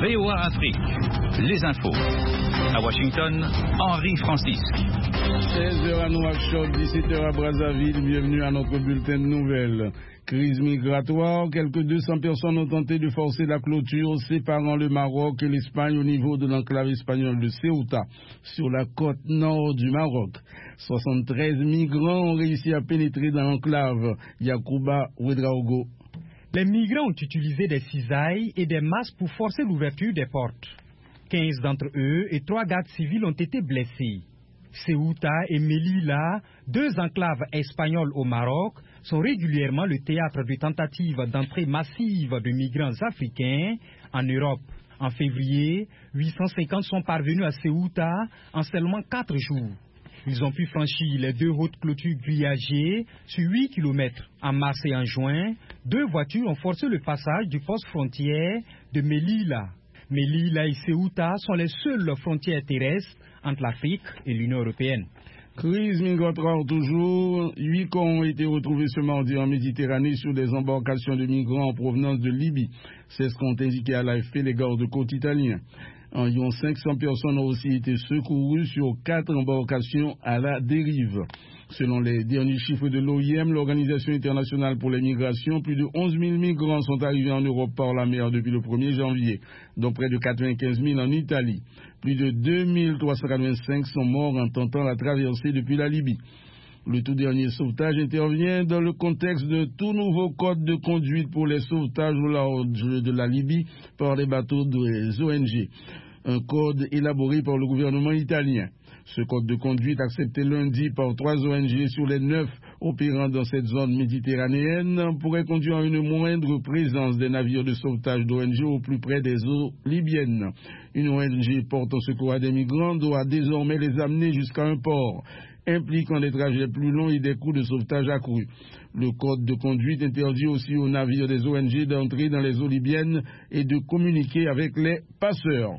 VOA Afrique, les infos. À Washington, Henri Francis. 16h à Nouakchott, 17h à Brazzaville. Bienvenue à notre bulletin de nouvelles. Crise migratoire, quelques 200 personnes ont tenté de forcer la clôture séparant le Maroc et l'Espagne au niveau de l'enclave espagnole de Ceuta, sur la côte nord du Maroc. 73 migrants ont réussi à pénétrer dans l'enclave. Yacouba Ouedraogo. Les migrants ont utilisé des cisailles et des masses pour forcer l'ouverture des portes. 15 d'entre eux et 3 gardes civils ont été blessés. Ceuta et Melilla, 2 enclaves espagnoles au Maroc, sont régulièrement le théâtre de tentatives d'entrée massive de migrants africains en Europe. En février, 850 sont parvenus à Ceuta en seulement 4 jours. Ils ont pu franchir les 2 hautes clôtures grillagées sur 8 km. En mars et en juin, 2 voitures ont forcé le passage du poste frontière de Melilla. Melilla et Ceuta sont les seules frontières terrestres entre l'Afrique et l'Union européenne. Crise migratoire toujours. 8 corps ont été retrouvés ce mardi en Méditerranée sur des embarcations de migrants en provenance de Libye. C'est ce qu'ont indiqué à l'AFP les gardes-côtes italiens. Environ 500 personnes ont aussi été secourues sur 4 embarcations à la dérive. Selon les derniers chiffres de l'OIM, l'Organisation internationale pour les migrations, plus de 11 000 migrants sont arrivés en Europe par la mer depuis le 1er janvier, dont près de 95 000 en Italie. Plus de 2 385 sont morts en tentant la traversée depuis la Libye. Le tout dernier sauvetage intervient dans le contexte d'un tout nouveau code de conduite pour les sauvetages au large de la Libye par les bateaux des ONG. Un code élaboré par le gouvernement italien. Ce code de conduite accepté lundi par 3 ONG sur les 9 opérant dans cette zone méditerranéenne pourrait conduire à une moindre présence des navires de sauvetage d'ONG au plus près des eaux libyennes. Une ONG portant secours à des migrants doit désormais les amener jusqu'à un port, impliquant des trajets plus longs et des coûts de sauvetage accrus. Le code de conduite interdit aussi aux navires des ONG d'entrer dans les eaux libyennes et de communiquer avec les passeurs.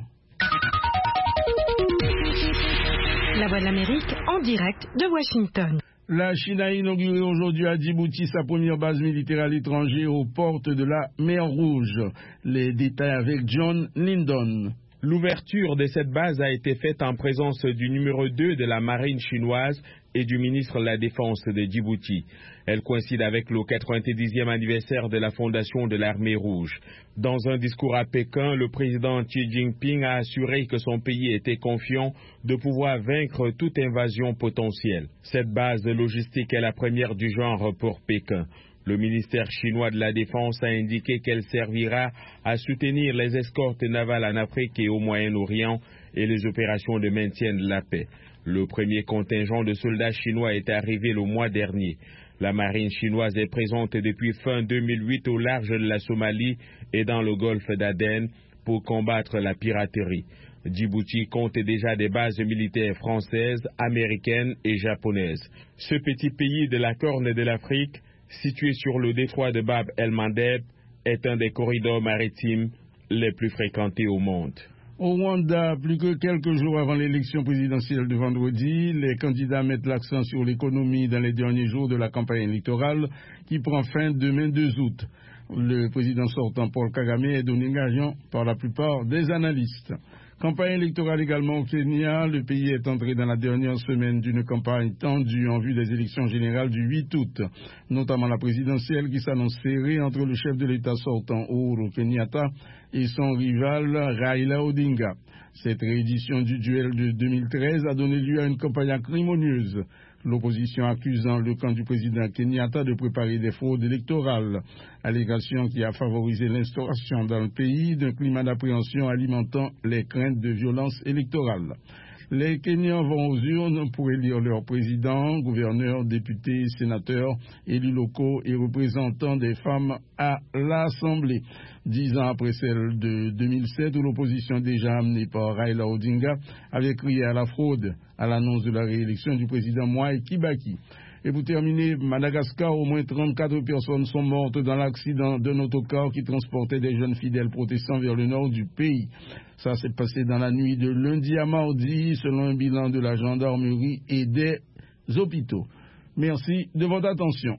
La Voix de l'Amérique en direct de Washington. La Chine a inauguré aujourd'hui à Djibouti sa première base militaire à l'étranger aux portes de la mer Rouge. Les détails avec John Lindon. L'ouverture de cette base a été faite en présence du numéro 2 de la marine chinoise et du ministre de la Défense de Djibouti. Elle coïncide avec le 90e anniversaire de la fondation de l'Armée rouge. Dans un discours à Pékin, le président Xi Jinping a assuré que son pays était confiant de pouvoir vaincre toute invasion potentielle. Cette base de logistique est la première du genre pour Pékin. Le ministère chinois de la Défense a indiqué qu'elle servira à soutenir les escortes navales en Afrique et au Moyen-Orient et les opérations de maintien de la paix. Le premier contingent de soldats chinois est arrivé le mois dernier. La marine chinoise est présente depuis fin 2008 au large de la Somalie et dans le golfe d'Aden pour combattre la piraterie. Djibouti compte déjà des bases militaires françaises, américaines et japonaises. Ce petit pays de la Corne de l'Afrique, situé sur le détroit de Bab el-Mandeb, est un des corridors maritimes les plus fréquentés au monde. Au Rwanda, plus que quelques jours avant l'élection présidentielle de vendredi, les candidats mettent l'accent sur l'économie dans les derniers jours de la campagne électorale qui prend fin demain 2 août. Le président sortant Paul Kagame est donné gagnant par la plupart des analystes. Campagne électorale également au Kenya. Le pays est entré dans la dernière semaine d'une campagne tendue en vue des élections générales du 8 août, notamment la présidentielle qui s'annonce serrée entre le chef de l'État sortant Uhuru Kenyatta et son rival Raila Odinga. Cette réédition du duel de 2013 a donné lieu à une campagne acrimonieuse. L'opposition accusant le camp du président Kenyatta de préparer des fraudes électorales, allégation qui a favorisé l'instauration dans le pays d'un climat d'appréhension alimentant les craintes de violence électorale. Les Kenyans vont aux urnes pour élire leur président, gouverneurs, députés, sénateurs, élus locaux et représentants des femmes à l'Assemblée. 10 ans après celle de 2007 où l'opposition déjà amenée par Raila Odinga avait crié à la fraude à l'annonce de la réélection du président Mwai Kibaki. Et pour terminer, Madagascar, au moins 34 personnes sont mortes dans l'accident d'un autocar qui transportait des jeunes fidèles protestants vers le nord du pays. Ça s'est passé dans la nuit de lundi à mardi, selon un bilan de la gendarmerie et des hôpitaux. Merci de votre attention.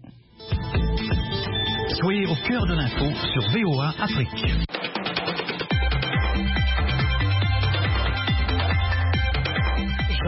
Soyez au cœur de l'info sur VOA Afrique.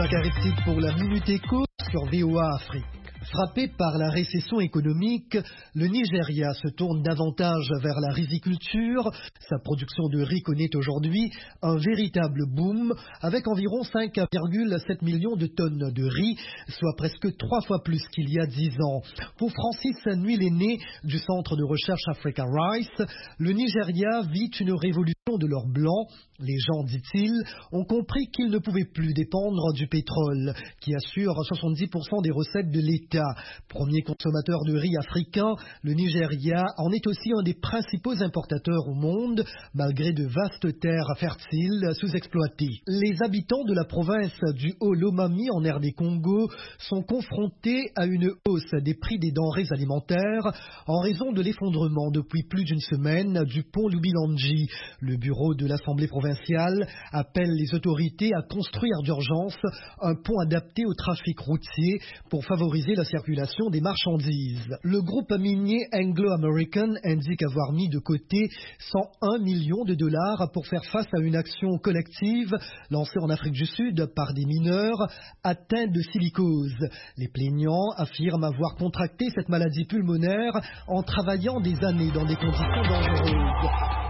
Bakary Ptik pour la Minute Éco sur VOA Afrique. Frappé par la récession économique, le Nigeria se tourne davantage vers la riziculture. Sa production de riz connaît aujourd'hui un véritable boom, avec environ 5,7 millions de tonnes de riz, soit presque 3 fois plus qu'il y a 10 ans. Pour Francis Nuiléné du centre de recherche Africa Rice, le Nigeria vit une révolution de l'or blanc. Les gens, dit-il, ont compris qu'ils ne pouvaient plus dépendre du pétrole, qui assure 70% des recettes de l'État. Premier consommateur de riz africain, le Nigeria en est aussi un des principaux importateurs au monde, malgré de vastes terres fertiles sous-exploitées. Les habitants de la province du Haut-Lomami en RD Congo sont confrontés à une hausse des prix des denrées alimentaires en raison de l'effondrement depuis plus d'une semaine du pont Lubilanji. Le bureau de l'Assemblée provinciale appelle les autorités à construire d'urgence un pont adapté au trafic routier pour favoriser la circulation des marchandises. Le groupe minier Anglo-American indique avoir mis de côté 101 millions de dollars pour faire face à une action collective lancée en Afrique du Sud par des mineurs atteints de silicose. Les plaignants affirment avoir contracté cette maladie pulmonaire en travaillant des années dans des conditions dangereuses.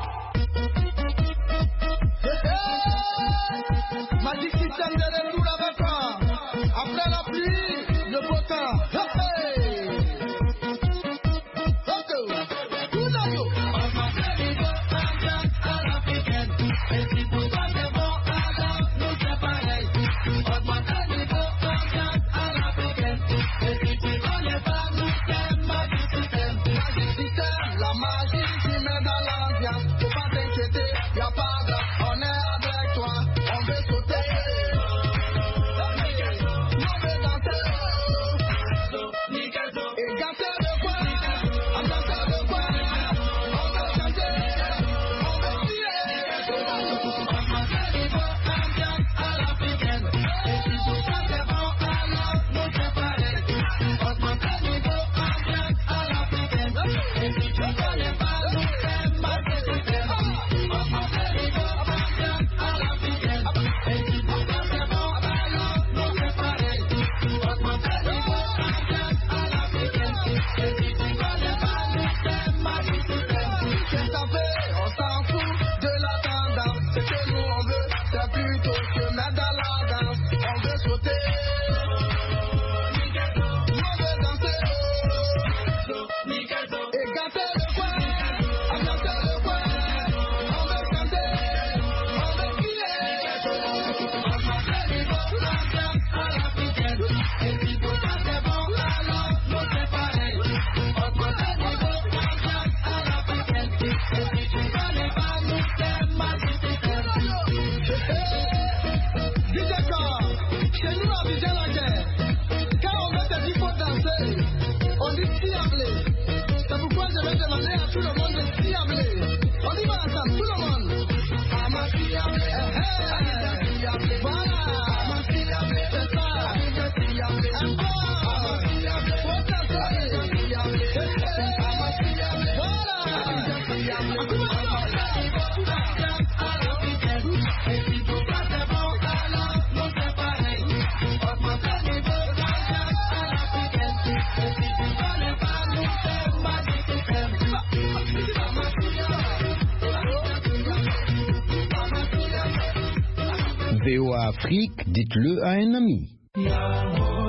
Magic System de retour avec toi. Après la pluie, le beau temps. La magie qui met dans l'ambiance. Faut pas t'inquiéter, y'a pas de... On est avec toi, on veut sauter. On veut danser. Et gâter de quoi? On gâter de quoi? On veut chanter. On veut crier. Ambiance à l'africaine. Et si tout ça c'est bon, alors nous c'est pareil. Augmente le niveau, ambiance à l'africaine. Et si tu connais pas, nous c'est mal que tu fais. Augmente le niveau, ambiance à l'africaine. Et si tout ça c'est bon, alors nous c'est pareil. Augmente le niveau, ambiance à l'africaine. Et si tu connais pas, nous c'est mal que tu fais. C'est ça fait, on s'en fout de la tendance. Ce que nous on veut, c'est plutôt se mettre dans la danse. On veut sauter. On veut danser. Et gâter le coin. Ambiancer le coin. On veut chanter. On veut crier. Augmenter le niveau, ambiance à l'africaine. Et si tout ça c'est bon, alors nous c'est pareil. Augmenter le niveau, ambiance à l'africaine. Et si tu connais pas, nous c'est magique système. DJ Car, chez nous à Vigier-la-Guerre, quand on met des faut danser, on dit fiablé. C'est pourquoi je vais demander à tout le monde de fiablé. On y va ensemble, tout le monde. Ama fiablé, voilà. Ama fiablé, c'est ça. Encore. Ama fiablé, faut danser. Ama fiablé, voilà. Et si tout ça c'est bon, alors nous c'est pareil. Augmente le niveau, ambiance à l'africaine. Et si tu connais pas, nous c'est magic system. VOA Afrique, dites-le à un ami.